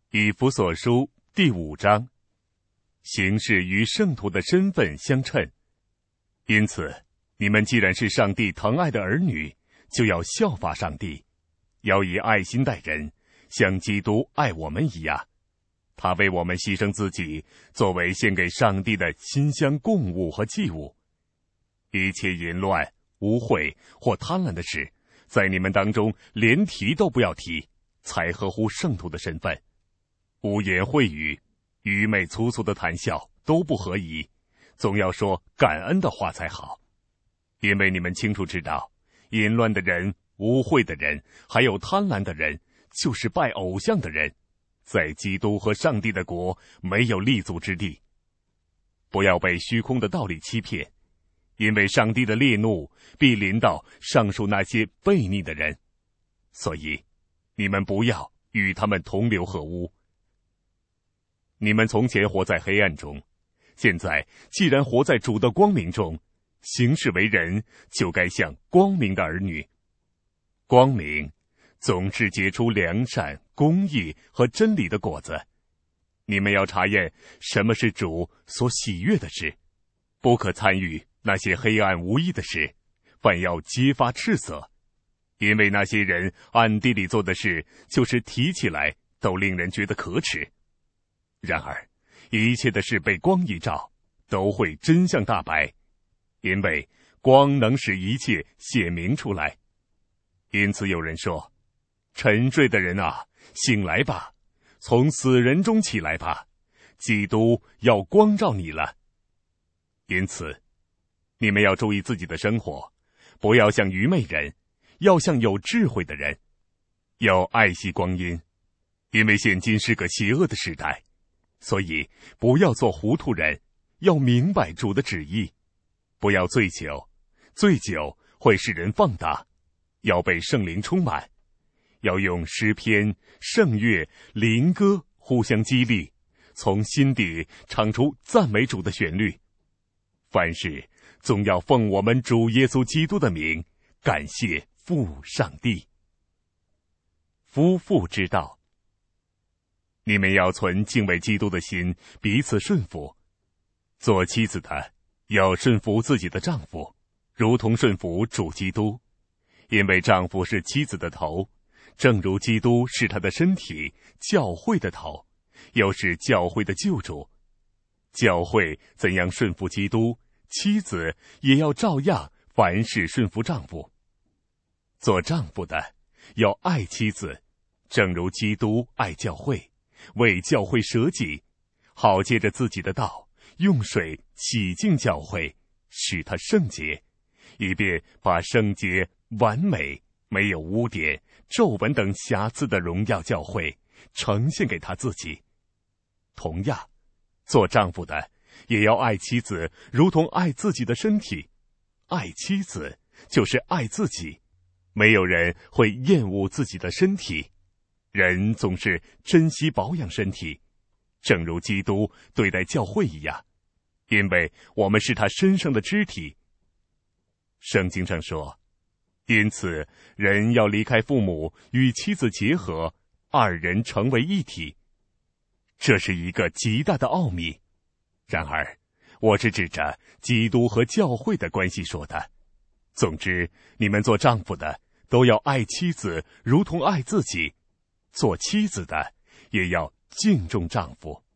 以弗所书第5章，行事与圣徒的身份相称。因此，你们既然是上帝疼爱的儿女，就要效法上帝，要以爱心待人，像基督爱我们一样。他为我们牺牲自己，作为献给上帝的馨香供物和祭物。一切淫乱、污秽或贪婪的事，在你们当中连提都不要提，才合乎圣徒的身份。污言秽语、愚昧粗俗的谈笑都不合宜，总要说感恩的话才好。因为你们清楚知道，淫乱的人、污秽的人，还有贪婪的人，就是拜偶像的人，在基督和上帝的国没有立足之地。不要被虚空的道理欺骗，因为上帝的烈怒必临到上述那些悖逆的人，所以你们不要与他们同流合污。你们从前活在黑暗中，现在既然活在主的光明中，行事为人就该像光明的儿女。光明总是结出良善、公义和真理的果子。你们要查验什么是主所喜悦的事，不可参与那些黑暗无益的事，反要揭发赤色。因为那些人暗地里做的事，就是提起来都令人觉得可耻。然而，一切的事被光一照，都会真相大白，因为光能使一切显明出来。因此有人说，沉睡的人啊，醒来吧，从死人中起来吧，基督要光照你了。因此，你们要注意自己的生活，不要像愚昧人，要像有智慧的人，要爱惜光阴，因为现今是个邪恶的时代。所以不要做糊涂人，要明白主的旨意。不要醉酒，醉酒会使人放荡，要被圣灵充满，要用诗篇、圣乐、灵歌互相激励，从心底唱出赞美主的旋律。凡事总要奉我们主耶稣基督的名，感谢父上帝。夫妇之道，你们要存敬畏基督的心，彼此顺服。做妻子的要顺服自己的丈夫，如同顺服主基督。因为丈夫是妻子的头，正如基督是他的身体，教会的头，又是教会的救主。教会怎样顺服基督，妻子也要照样凡事顺服丈夫。做丈夫的要爱妻子，正如基督爱教会，为教会舍己，好借着自己的道，用水洗净教会，使它圣洁，以便把圣洁、完美、没有污点、皱纹等瑕疵的荣耀教会呈现给他自己。同样，做丈夫的也要爱妻子，如同爱自己的身体。爱妻子就是爱自己。没有人会厌恶自己的身体，人总是珍惜保养身体，正如基督对待教会一样，因为我们是他身上的肢体。圣经上说，因此人要离开父母，与妻子结合，二人成为一体。这是一个极大的奥秘。然而，我是指着基督和教会的关系说的。总之，你们做丈夫的都要爱妻子，如同爱自己；做妻子的也要敬重丈夫。